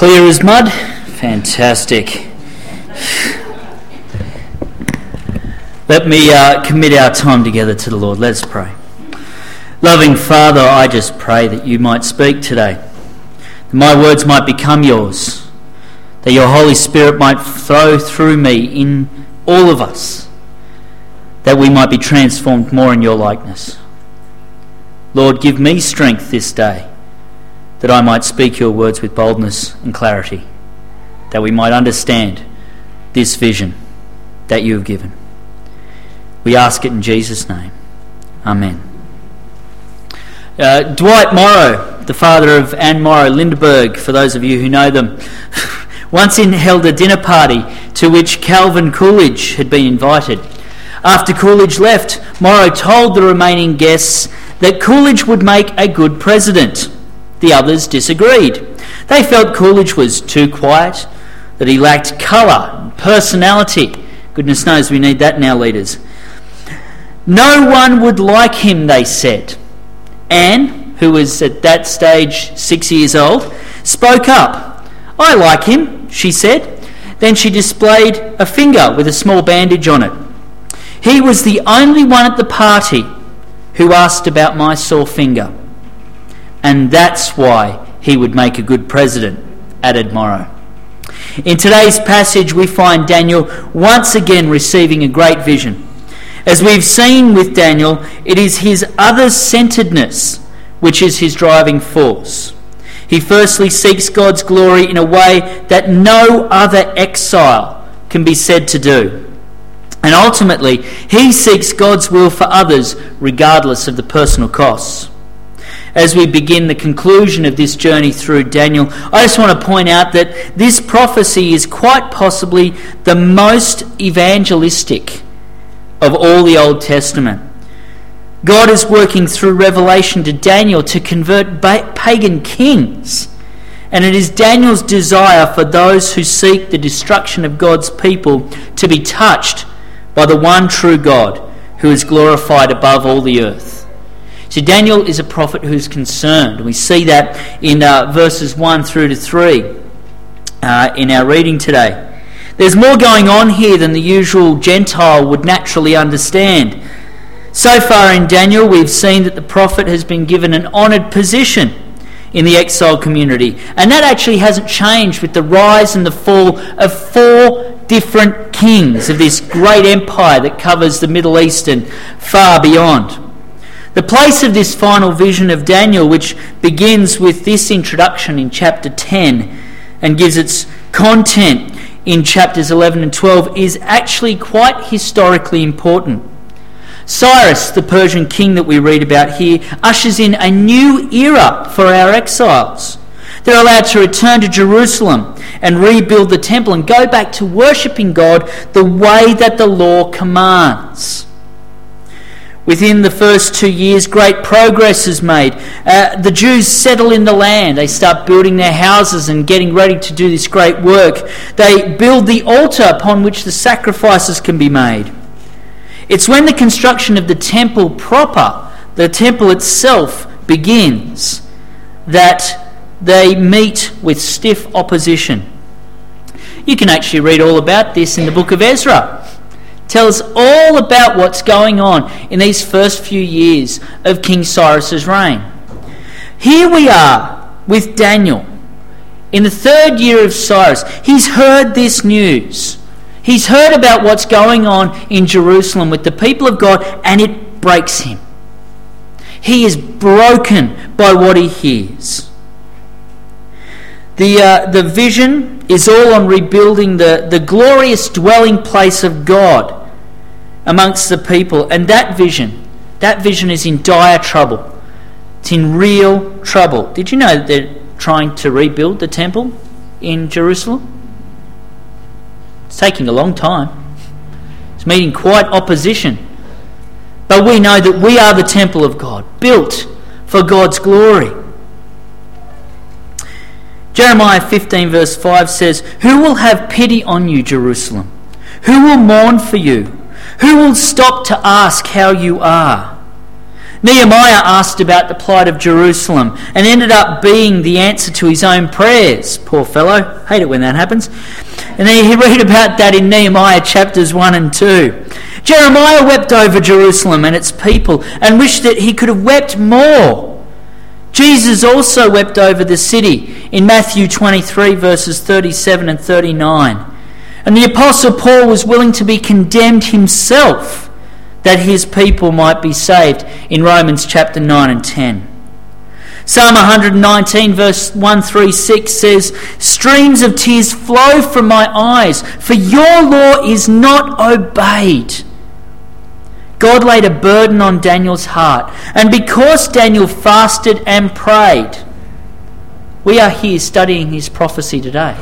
Clear as mud? Fantastic. Let me commit our time together to the Lord. Let's pray. Loving Father, I just pray that you might speak today, that my words might become yours, that your Holy Spirit might flow through me in all of us, that we might be transformed more in your likeness. Lord, give me strength this day, that I might speak your words with boldness and clarity, that we might understand this vision that you have given. We ask it in Jesus' name. Amen. Dwight Morrow, the father of Anne Morrow Lindeberg, for those of you who know them, once held a dinner party to which Calvin Coolidge had been invited. After Coolidge left, Morrow told the remaining guests that Coolidge would make a good president. The others disagreed. They felt Coolidge was too quiet, that he lacked colour and personality. Goodness knows we need that in our leaders. No one would like him, they said. Anne, who was at that stage 6 years old, spoke up. I like him, she said. Then she displayed a finger with a small bandage on it. He was the only one at the party who asked about my sore finger. And that's why he would make a good president, added Morrow. In today's passage, we find Daniel once again receiving a great vision. As we've seen with Daniel, it is his others-centeredness which is his driving force. He firstly seeks God's glory in a way that no other exile can be said to do. And ultimately, he seeks God's will for others regardless of the personal costs. As we begin the conclusion of this journey through Daniel, I just want to point out that this prophecy is quite possibly the most evangelistic of all the Old Testament. God is working through revelation to Daniel to convert pagan kings. And it is Daniel's desire for those who seek the destruction of God's people to be touched by the one true God who is glorified above all the earth. So Daniel is a prophet who is concerned. We see that in verses 1 through to 3 in our reading today. There's more going on here than the usual Gentile would naturally understand. So far in Daniel, we've seen that the prophet has been given an honoured position in the exile community. And that actually hasn't changed with the rise and the fall of 4 different kings of this great empire that covers the Middle East and far beyond. The place of this final vision of Daniel, which begins with this introduction in chapter 10 and gives its content in chapters 11 and 12, is actually quite historically important. Cyrus, the Persian king that we read about here, ushers in a new era for our exiles. They're allowed to return to Jerusalem and rebuild the temple and go back to worshipping God the way that the law commands. Within the first 2 years, great progress is made. The Jews settle in the land. They start building their houses and getting ready to do this great work. They build the altar upon which the sacrifices can be made. It's when the construction of the temple proper, the temple itself, begins, that they meet with stiff opposition. You can actually read all about this in the book of Ezra. Tell us all about what's going on in these first few years of King Cyrus's reign. Here we are with Daniel in the 3rd year of Cyrus. He's heard this news. He's heard about what's going on in Jerusalem with the people of God, and it breaks him. He is broken by what he hears. The vision is all on rebuilding the glorious dwelling place of God amongst the people, and that vision is in dire trouble. It's in real trouble. Did you know that they're trying to rebuild the temple in Jerusalem? It's taking a long time. It's meeting quite opposition. But we know that we are the temple of God, built for God's glory. Jeremiah 15 verse 5 says, "Who will have pity on you, Jerusalem? Who will mourn for you? Who will stop to ask how you are? Nehemiah asked about the plight of Jerusalem and ended up being the answer to his own prayers. Poor fellow. Hate it when that happens. And then you read about that in Nehemiah chapters 1 and 2. Jeremiah wept over Jerusalem and its people and wished that he could have wept more. Jesus also wept over the city in Matthew 23 verses 37 and 39. And the Apostle Paul was willing to be condemned himself that his people might be saved in Romans chapter 9 and 10. Psalm 119 verse 136 says, "Streams of tears flow from my eyes, for your law is not obeyed." God laid a burden on Daniel's heart, and because Daniel fasted and prayed, we are here studying his prophecy today.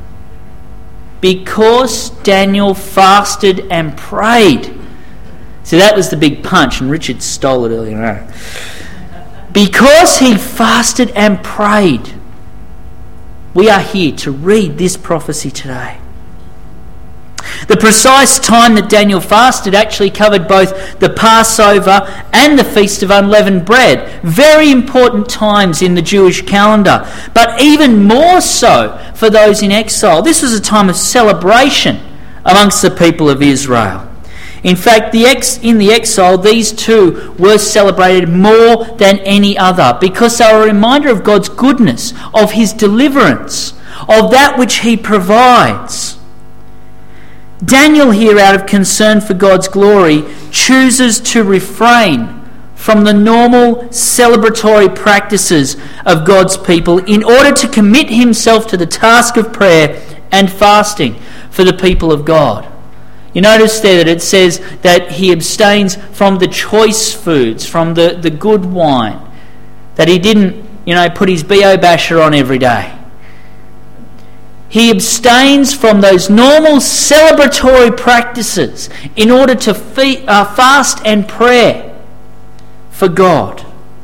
Because Daniel fasted and prayed. See, that was the big punch, and Richard stole it earlier on. Because he fasted and prayed, we are here to read this prophecy today. The precise time that Daniel fasted actually covered both the Passover and the Feast of Unleavened Bread. Very important times in the Jewish calendar, but even more so for those in exile. This was a time of celebration amongst the people of Israel. In fact, in the exile, these two were celebrated more than any other because they were a reminder of God's goodness, of his deliverance, of that which he provides. Daniel here, out of concern for God's glory, chooses to refrain from the normal celebratory practices of God's people in order to commit himself to the task of prayer and fasting for the people of God. You notice there that it says that he abstains from the choice foods, from the good wine, that he didn't, put his B.O. basher on every day. He abstains from those normal celebratory practices in order to fast and pray for God.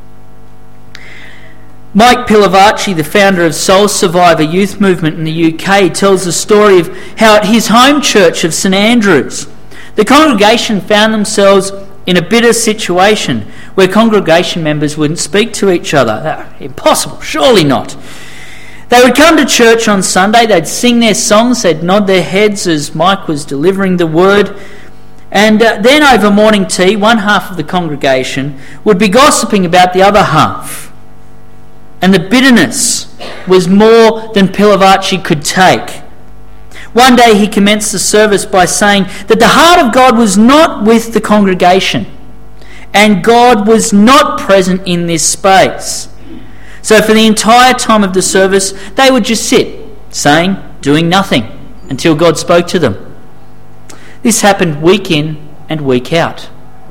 Mike Pilavachi, the founder of Soul Survivor Youth Movement in the UK, tells the story of how at his home church of St Andrews, the congregation found themselves in a bitter situation where congregation members wouldn't speak to each other. Impossible, surely not. They would come to church on Sunday, they'd sing their songs, they'd nod their heads as Mike was delivering the word, and then over morning tea, one half of the congregation would be gossiping about the other half. And the bitterness was more than Pilavachi could take. One day he commenced the service by saying that the heart of God was not with the congregation, and God was not present in this space. So for the entire time of the service, they would just sit, saying, doing nothing, until God spoke to them. This happened week in and week out.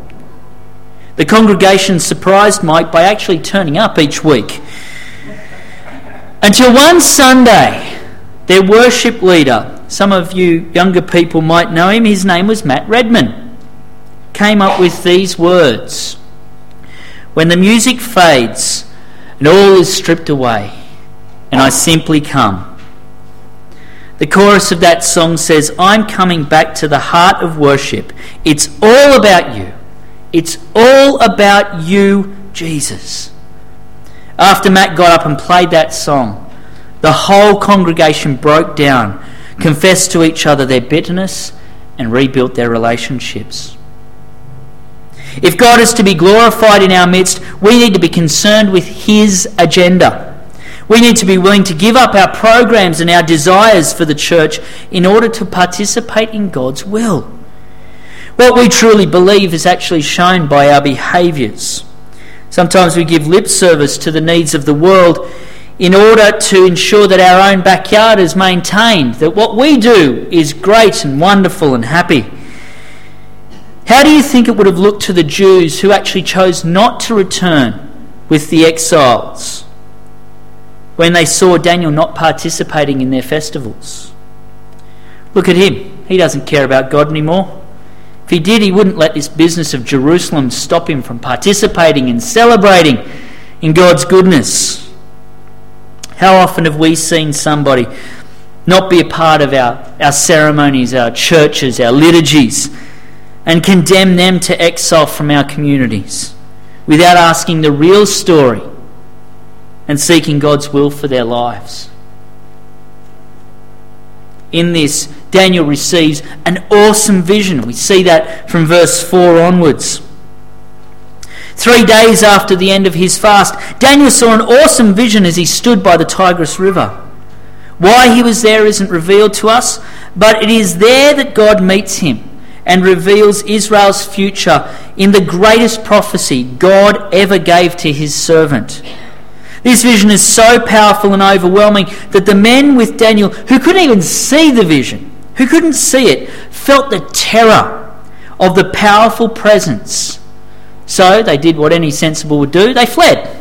The congregation surprised Mike by actually turning up each week. Until one Sunday, their worship leader, some of you younger people might know him, his name was Matt Redman, came up with these words: "When the music fades and all is stripped away, and I simply come." The chorus of that song says, "I'm coming back to the heart of worship. It's all about you. It's all about you, Jesus." After Matt got up and played that song, the whole congregation broke down, confessed to each other their bitterness, and rebuilt their relationships. If God is to be glorified in our midst, we need to be concerned with his agenda. We need to be willing to give up our programs and our desires for the church in order to participate in God's will. What we truly believe is actually shown by our behaviours. Sometimes we give lip service to the needs of the world in order to ensure that our own backyard is maintained, that what we do is great and wonderful and happy. How do you think it would have looked to the Jews who actually chose not to return with the exiles when they saw Daniel not participating in their festivals? Look at him. He doesn't care about God anymore. If he did, he wouldn't let this business of Jerusalem stop him from participating and celebrating in God's goodness. How often have we seen somebody not be a part of our ceremonies, our churches, our liturgies, and condemn them to exile from our communities? without asking the real story and seeking God's will for their lives. In this, Daniel receives an awesome vision. We see that from verse 4 onwards. 3 days after the end of his fast, Daniel saw an awesome vision as he stood by the Tigris River. Why he was there isn't revealed to us, but it is there that God meets him and reveals Israel's future in the greatest prophecy God ever gave to his servant. This vision is so powerful and overwhelming that the men with Daniel, who couldn't even see the vision, who couldn't see it, felt the terror of the powerful presence. So they did what any sensible would do. They fled.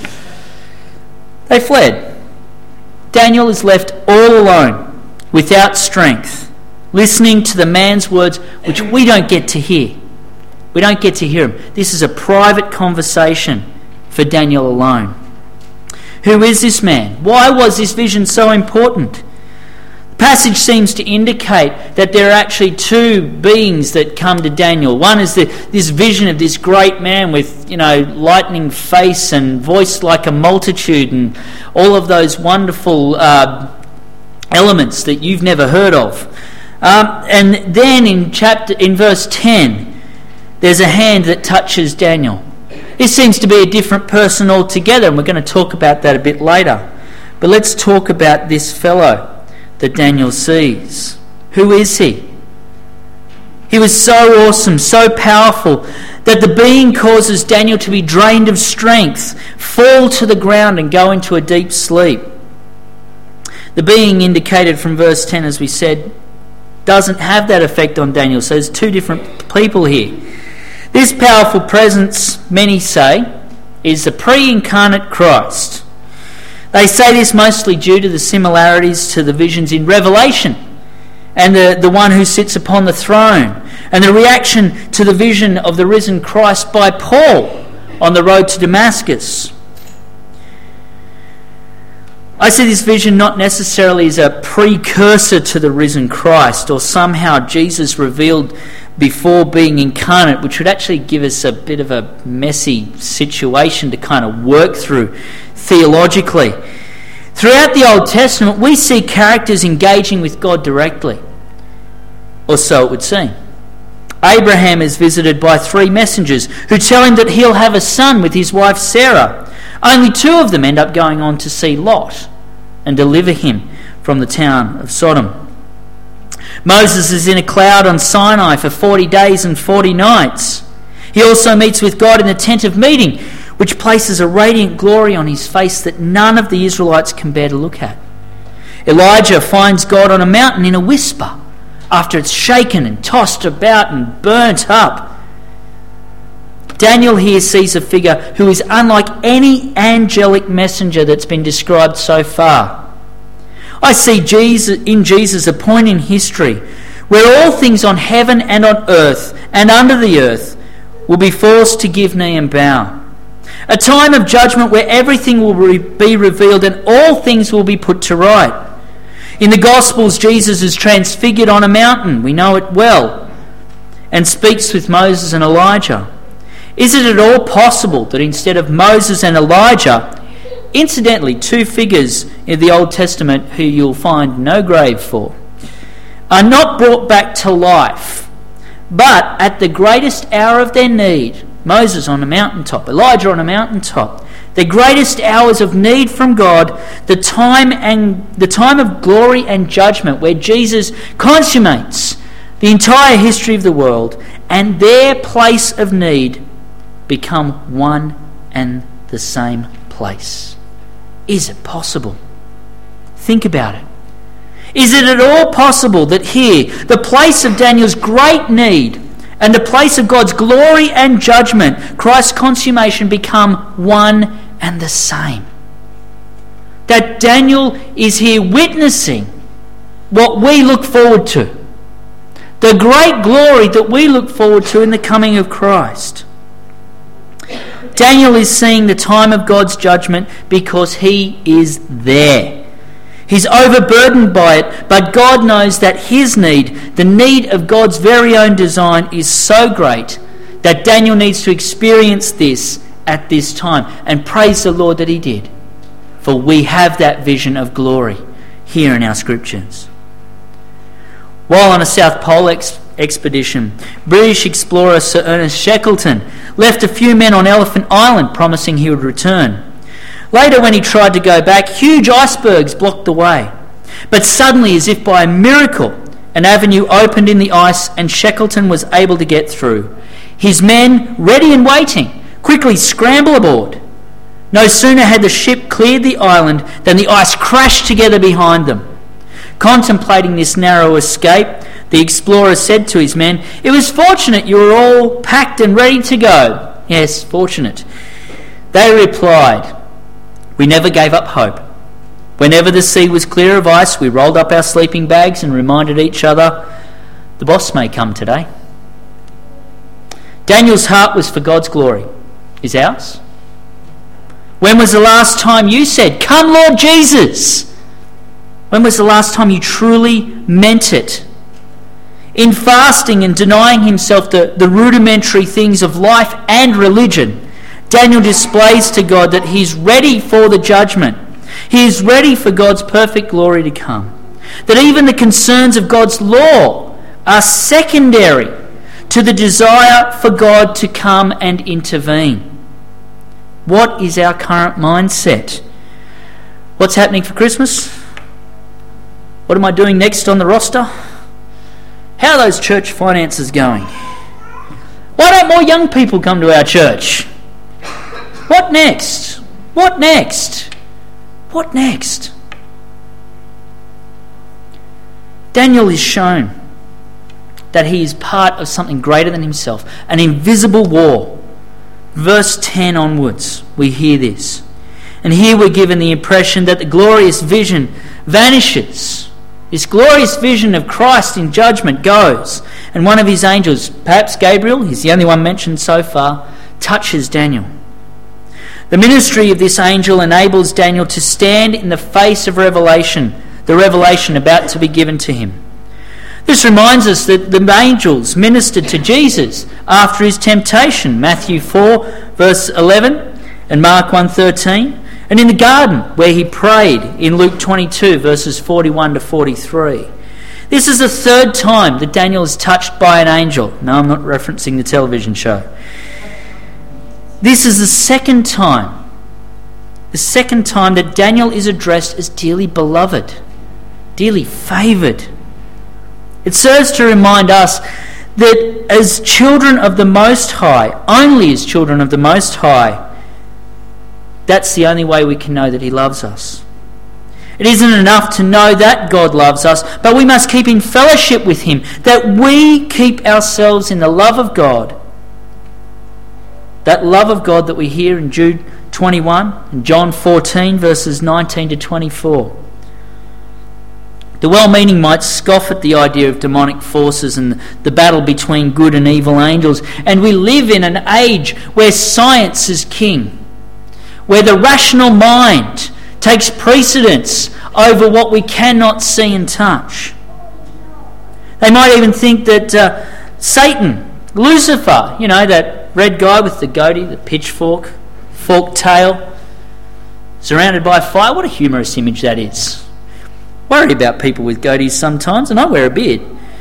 They fled. Daniel is left all alone, without strength, listening to the man's words, which we don't get to hear. We don't get to hear him. This is a private conversation for Daniel alone. Who is this man? Why was this vision so important? The passage seems to indicate that there are actually two beings that come to Daniel. One is this vision of this great man with, lightning face and voice like a multitude and all of those wonderful elements that you've never heard of. And then in verse 10, there's a hand that touches Daniel. This seems to be a different person altogether, and we're going to talk about that a bit later. But let's talk about this fellow that Daniel sees. Who is he? He was so awesome, so powerful, that the being causes Daniel to be drained of strength, fall to the ground and go into a deep sleep. The being indicated from verse 10, as we said, doesn't have that effect on Daniel. So there's two different people here. This powerful presence, many say, is the pre-incarnate Christ. They say this mostly due to the similarities to the visions in Revelation and the one who sits upon the throne, and the reaction to the vision of the risen Christ by Paul on the road to Damascus. I see this vision not necessarily as a precursor to the risen Christ, or somehow Jesus revealed before being incarnate, which would actually give us a bit of a messy situation to kind of work through theologically. Throughout the Old Testament, we see characters engaging with God directly, or so it would seem. Abraham is visited by 3 messengers who tell him that he'll have a son with his wife Sarah. Only 2 of them end up going on to see Lot and deliver him from the town of Sodom. Moses is in a cloud on Sinai for 40 days and 40 nights. He also meets with God in the tent of meeting, which places a radiant glory on his face that none of the Israelites can bear to look at. Elijah finds God on a mountain in a whisper after it's shaken and tossed about and burnt up. Daniel here sees a figure who is unlike any angelic messenger that's been described so far. I see Jesus a point in history where all things on heaven and on earth and under the earth will be forced to give knee and bow. A time of judgment where everything will be revealed and all things will be put to right. In the Gospels, Jesus is transfigured on a mountain, we know it well, and speaks with Moses and Elijah. Is it at all possible that instead of Moses and Elijah, incidentally 2 figures in the Old Testament who you'll find no grave for, are not brought back to life, but at the greatest hour of their need, Moses on a mountaintop, Elijah on a mountaintop, the greatest hours of need from God, the time of glory and judgment where Jesus consummates the entire history of the world, and their place of need become one and the same place. Is it possible? Think about it. Is it at all possible that here, the place of Daniel's great need and the place of God's glory and judgment, Christ's consummation, become one and the same? That Daniel is here witnessing what we look forward to, the great glory that we look forward to in the coming of Christ. Daniel is seeing the time of God's judgment because he is there. He's overburdened by it, but God knows that his need, the need of God's very own design, is so great that Daniel needs to experience this at this time. And praise the Lord that he did. For we have that vision of glory here in our scriptures. While on a South Pole expedition, British explorer Sir Ernest Shackleton left a few men on Elephant Island promising he would return. Later, when he tried to go back, huge icebergs blocked the way. But suddenly, as if by a miracle, an avenue opened in the ice and Shackleton was able to get through. His men, ready and waiting, quickly scrambled aboard. No sooner had the ship cleared the island than the ice crashed together behind them. Contemplating this narrow escape, the explorer said to his men, "It was fortunate you were all packed and ready to go." Yes, fortunate. They replied, "We never gave up hope. Whenever the sea was clear of ice, we rolled up our sleeping bags and reminded each other, the boss may come today." Daniel's heart was for God's glory. Is ours? When was the last time you said, "Come, Lord Jesus"? When was the last time you truly meant it? In fasting and denying himself the rudimentary things of life and religion, Daniel displays to God that he's ready for the judgment. He is ready for God's perfect glory to come. That even the concerns of God's law are secondary to the desire for God to come and intervene. What is our current mindset? What's happening for Christmas? What am I doing next on the roster? How are those church finances going? Why don't more young people come to our church? What next? What next? What next? Daniel is shown that he is part of something greater than himself, an invisible war. Verse 10 onwards, we hear this. And here we're given the impression that the glorious vision vanishes. This glorious vision of Christ in judgment goes, and one of his angels, perhaps Gabriel, he's the only one mentioned so far, touches Daniel. The ministry of this angel enables Daniel to stand in the face of revelation, the revelation about to be given to him. This reminds us that the angels ministered to Jesus after his temptation, Matthew 4 verse 11 and Mark 1:13, and in the garden where he prayed in Luke 22 verses 41 to 43. This is the third time that Daniel is touched by an angel. No, I'm not referencing the television show. This is the second time that Daniel is addressed as dearly beloved, dearly favoured. It serves to remind us that as children of the Most High, only as children of the Most High, that's the only way we can know that he loves us. It isn't enough to know that God loves us, but we must keep in fellowship with him, that we keep ourselves in the love of God. That love of God that we hear in Jude 21 and John 14 verses 19 to 24. The well-meaning might scoff at the idea of demonic forces and the battle between good and evil angels, and we live in an age where science is king, where the rational mind takes precedence over what we cannot see and touch. They might even think that Satan, Lucifer, that red guy with the goatee, the pitchfork, forked tail, surrounded by fire. What a humorous image that is. Worry about people with goatees sometimes, and I wear a beard.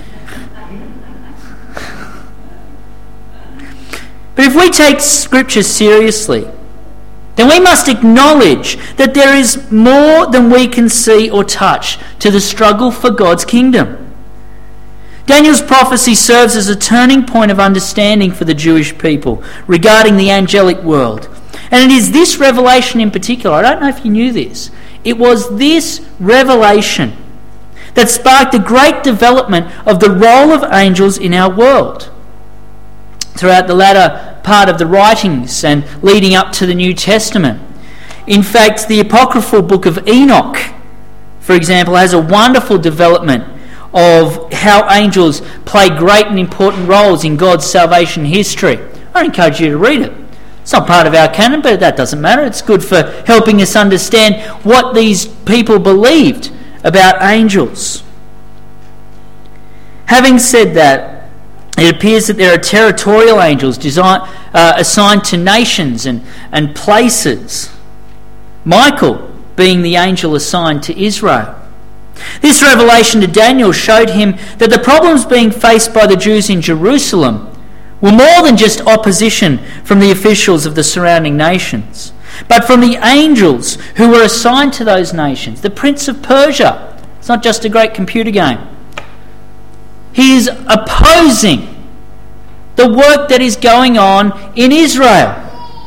But if we take Scripture seriously, then we must acknowledge that there is more than we can see or touch to the struggle for God's kingdom. Daniel's prophecy serves as a turning point of understanding for the Jewish people regarding the angelic world. And it is this revelation in particular, I don't know if you knew this, it was this revelation that sparked the great development of the role of angels in our world. Throughout the latter part of the writings and leading up to the New Testament. In fact, the apocryphal book of Enoch, for example, has a wonderful development of how angels play great and important roles in God's salvation history. I encourage you to read it. It's not part of our canon, but that doesn't matter. It's good for helping us understand what these people believed about angels. Having said that, it appears that there are territorial angels assigned to nations and places. Michael being the angel assigned to Israel. This revelation to Daniel showed him that the problems being faced by the Jews in Jerusalem were more than just opposition from the officials of the surrounding nations, but from the angels who were assigned to those nations. The Prince of Persia. It's not just a great computer game. He is opposing the work that is going on in Israel.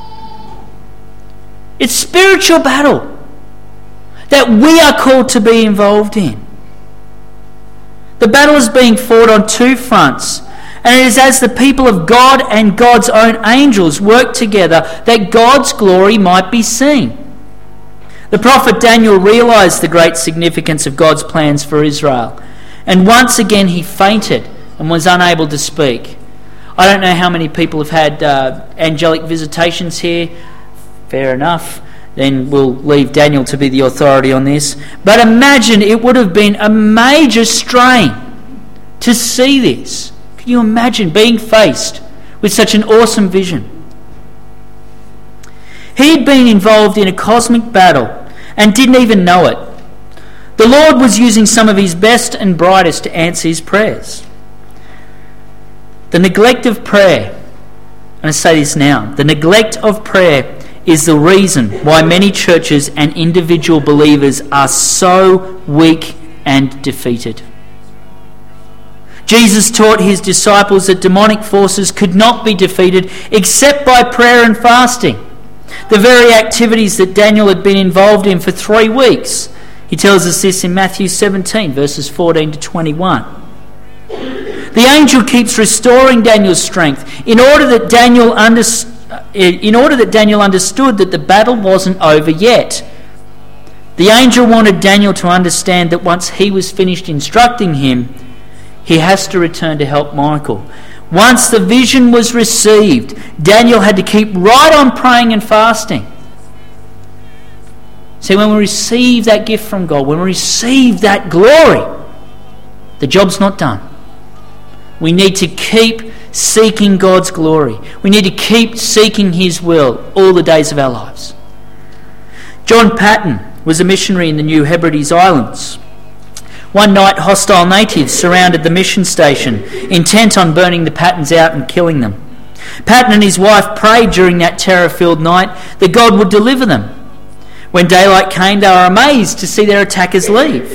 It's spiritual battle that we are called to be involved in. The battle is being fought on two fronts, and it is as the people of God and God's own angels work together that God's glory might be seen. The prophet Daniel realised the great significance of God's plans for Israel, and once again he fainted and was unable to speak. I don't know how many people have had angelic visitations here. Fair enough. Then we'll leave Daniel to be the authority on this. But imagine it would have been a major strain to see this. Can you imagine being faced with such an awesome vision? He'd been involved in a cosmic battle and didn't even know it. The Lord was using some of his best and brightest to answer his prayers. The neglect of prayer, I'm going to say this now, the neglect of prayer is the reason why many churches and individual believers are so weak and defeated. Jesus taught his disciples that demonic forces could not be defeated except by prayer and fasting. The very activities that Daniel had been involved in for 3 weeks. He tells us this in Matthew 17, verses 14 to 21. The angel keeps restoring Daniel's strength in order that Daniel understood that the battle wasn't over yet. The angel wanted Daniel to understand that once he was finished instructing him, he has to return to help Michael. Once the vision was received, Daniel had to keep right on praying and fasting. See, when we receive that gift from God, when we receive that glory, the job's not done. We need to keep seeking God's glory. We need to keep seeking his will all the days of our lives. John Paton was a missionary in the New Hebrides Islands. One night, hostile natives surrounded the mission station, intent on burning the Patons out and killing them. Paton and his wife prayed during that terror-filled night that God would deliver them. When daylight came, they were amazed to see their attackers leave.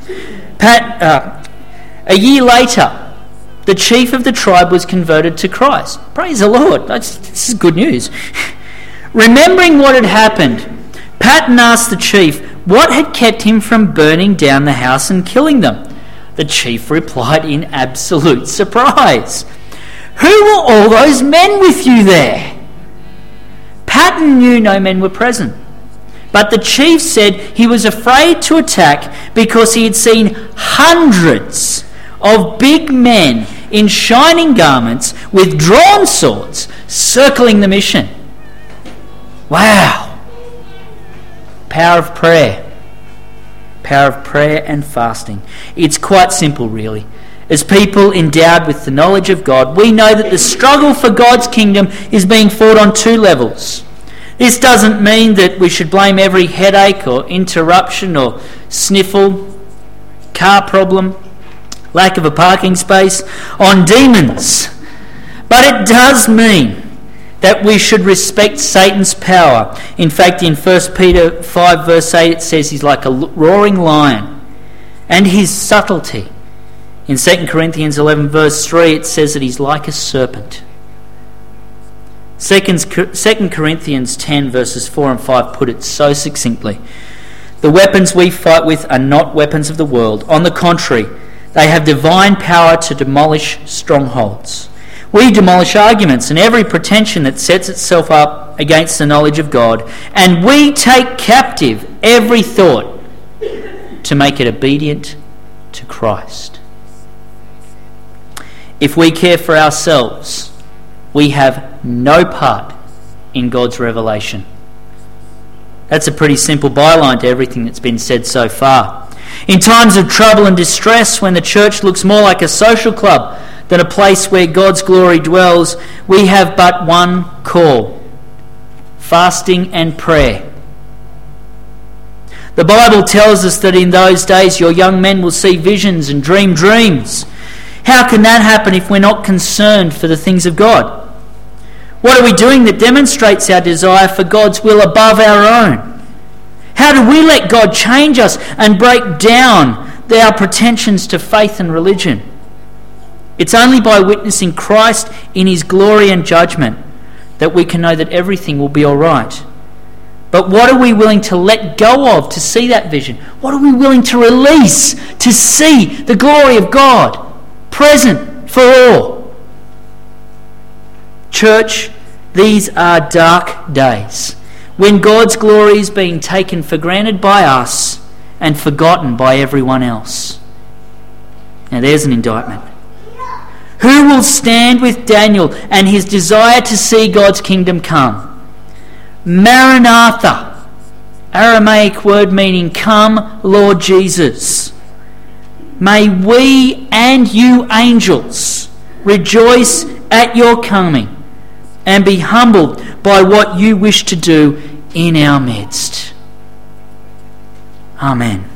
A year later, the chief of the tribe was converted to Christ. Praise the Lord. This is good news. Remembering what had happened, Paton asked the chief what had kept him from burning down the house and killing them. The chief replied in absolute surprise, "Who were all those men with you there?" Paton knew no men were present, but the chief said he was afraid to attack because he had seen hundreds of big men in shining garments with drawn swords circling the mission. Wow. Power of prayer. Power of prayer and fasting. It's quite simple, really. As people endowed with the knowledge of God, we know that the struggle for God's kingdom is being fought on 2 levels. This doesn't mean that we should blame every headache or interruption or sniffle, car problem, lack of a parking space on demons. But it does mean that we should respect Satan's power. In fact, in 1 Peter 5 verse 8 it says he's like a roaring lion. And his subtlety. In 2 Corinthians 11 verse 3 it says that he's like a serpent. 2 Corinthians 10 verses 4 and 5 put it so succinctly. The weapons we fight with are not weapons of the world. On the contrary, they have divine power to demolish strongholds. We demolish arguments and every pretension that sets itself up against the knowledge of God, and we take captive every thought to make it obedient to Christ. If we care for ourselves, we have no part in God's revelation. That's a pretty simple byline to everything that's been said so far. In times of trouble and distress, when the church looks more like a social club than a place where God's glory dwells, we have but one call: fasting and prayer. The Bible tells us that in those days your young men will see visions and dream dreams. How can that happen if we're not concerned for the things of God? What are we doing that demonstrates our desire for God's will above our own? How do we let God change us and break down our pretensions to faith and religion? It's only by witnessing Christ in his glory and judgment that we can know that everything will be all right. But what are we willing to let go of to see that vision? What are we willing to release to see the glory of God present for all? Church, these are dark days when God's glory is being taken for granted by us and forgotten by everyone else. Now there's an indictment. Who will stand with Daniel and his desire to see God's kingdom come? Maranatha, Aramaic word meaning "Come, Lord Jesus." May we and you angels rejoice at your coming and be humbled by what you wish to do in our midst. Amen.